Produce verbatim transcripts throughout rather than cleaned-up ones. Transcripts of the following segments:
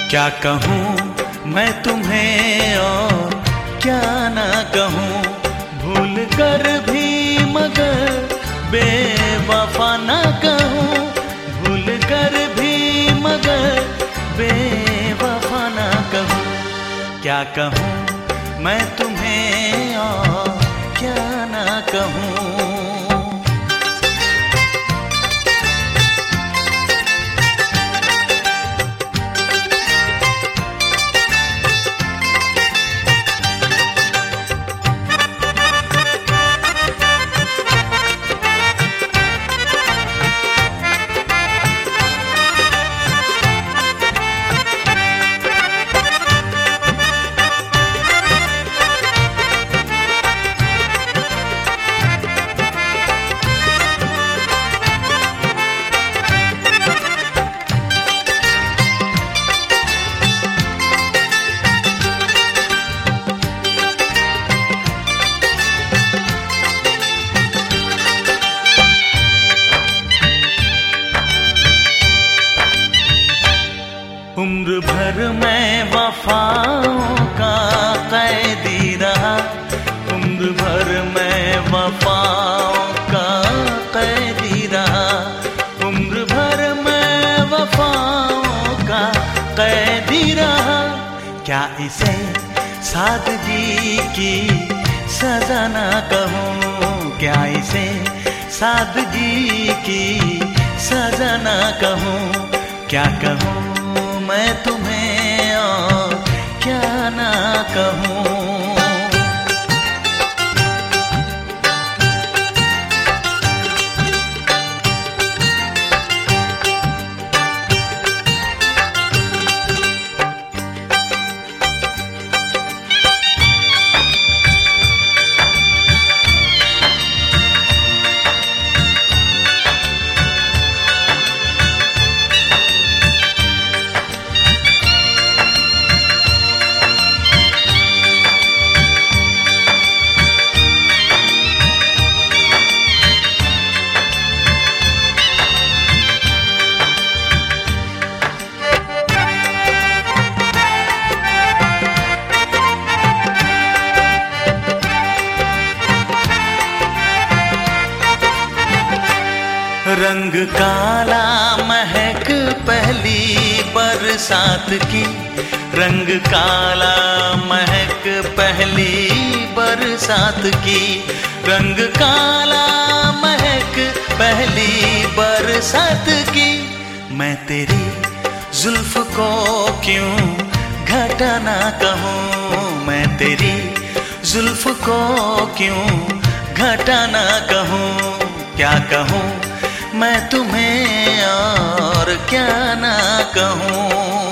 क्या कहूँ मैं तुम्हें और क्या ना कहूँ, भूल कर भी मगर बेवफा ना कहूँ, भूल कर भी मगर बेवफा ना कहूँ। क्या कहूँ मैं तुम्हें और क्या ना कहूँ। उम्र भर मैं वफाओं का कैदी रहा, उम्र भर मैं वफाओं का कैदी रहा, उम्र भर मैं वफाओं का कैदी रहा। क्या इसे सादगी की सजा ना कहूँ, क्या इसे सादगी की सजा ना कहूँ। क्या कहूँ मैं तुम्हें और क्या ना कहूँ। रंग काला महक पहली बरसात की, रंग काला महक पहली बरसात की, रंग काला महक पहली बरसात की। मैं तेरी जुल्फ को क्यों घटा ना कहूँ, मैं तेरी जुल्फ को क्यों घटा ना कहूँ। क्या कहूँ मैं तुम्हें और क्या ना कहूँ।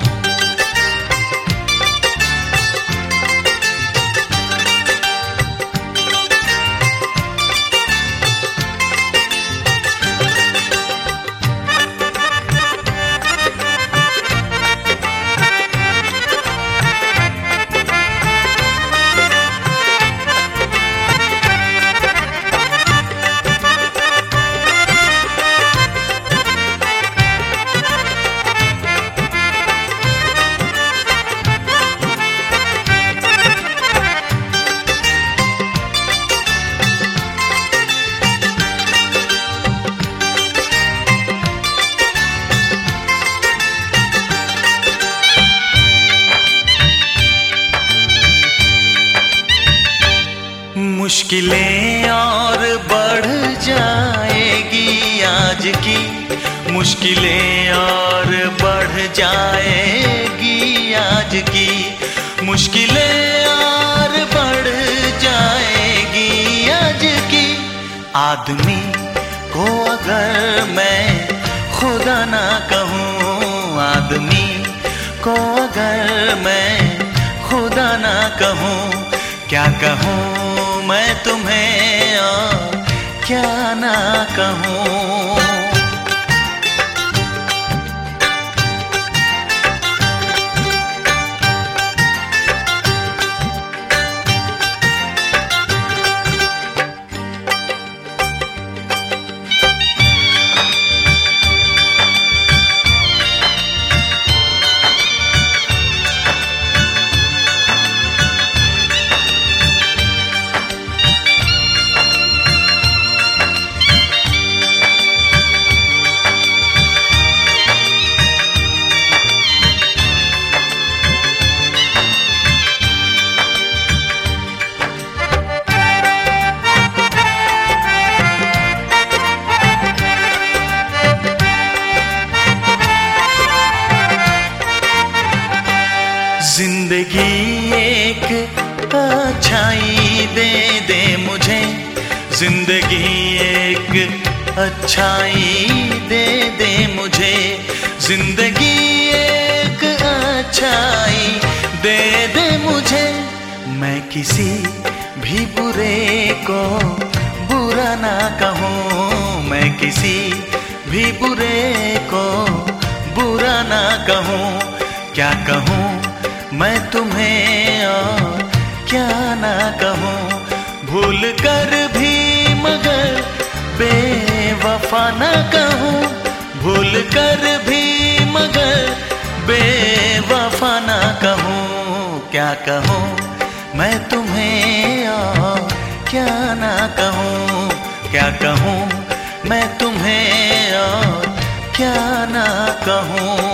मुश्किलें और बढ़ जाएगी आज की, मुश्किलें और बढ़ जाएगी आज की, मुश्किलें और बढ़ जाएगी आज की। आदमी को अगर मैं खुदा ना कहूँ, आदमी को अगर मैं खुदा ना कहूँ। क्या कहूँ मैं तुम्हें और क्या ना कहूँ। जिंदगी एक अच्छाई दे दे मुझे, जिंदगी एक अच्छाई दे दे मुझे, जिंदगी एक अच्छाई दे दे मुझे। मैं किसी भी बुरे को बुरा ना कहूँ, मैं किसी भी बुरे को बुरा ना कहूँ। क्या कहूँ मैं तुम्हें और क्या ना कहूँ, भूल कर भी मगर बेवफा ना कहूँ, भूल कर भी मगर बेवफा ना कहूँ। क्या कहूँ मैं तुम्हें और क्या ना कहूँ, क्या कहूँ मैं तुम्हें और क्या ना कहूँ।